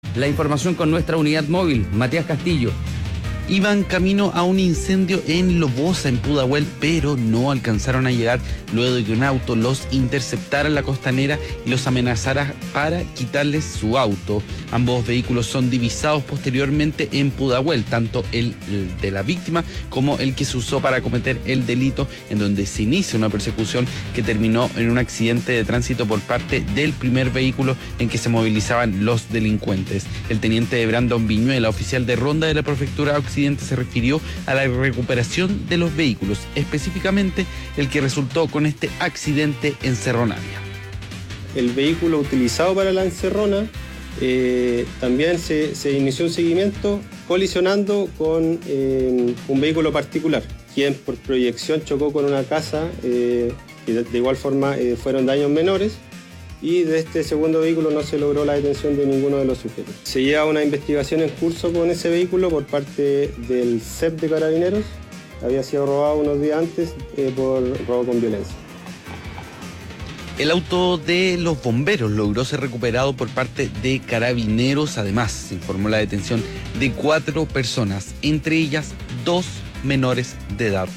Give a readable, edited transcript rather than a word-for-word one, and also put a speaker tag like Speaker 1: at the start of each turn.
Speaker 1: La información con nuestra unidad móvil, Matías Castillo.
Speaker 2: Iban camino a un incendio en Lobosa, en Pudahuel, pero no alcanzaron a llegar luego de que un auto los interceptara en la costanera y los amenazara para quitarles su auto. Ambos vehículos son divisados posteriormente en Pudahuel, tanto el de la víctima como el que se usó para cometer el delito, en donde se inicia una persecución que terminó en un accidente de tránsito por parte del primer vehículo en que se movilizaban los delincuentes. El teniente Brandon Viñuela, oficial de ronda de la prefectura Occidente, se refirió a la recuperación de los vehículos, específicamente el que resultó con este accidente en Cerro Navia.
Speaker 3: El vehículo utilizado para la encerrona también se inició un seguimiento colisionando con un vehículo particular, quien por proyección chocó con una casa y de igual forma fueron daños menores. Y de este segundo vehículo no se logró la detención de ninguno de los sujetos. Se lleva una investigación en curso con ese vehículo por parte del CEP de Carabineros. Había sido robado unos días antes por robo con violencia.
Speaker 2: El auto de los bomberos logró ser recuperado por parte de Carabineros. Además, se informó la detención de 4 personas, entre ellas 2 menores de edad.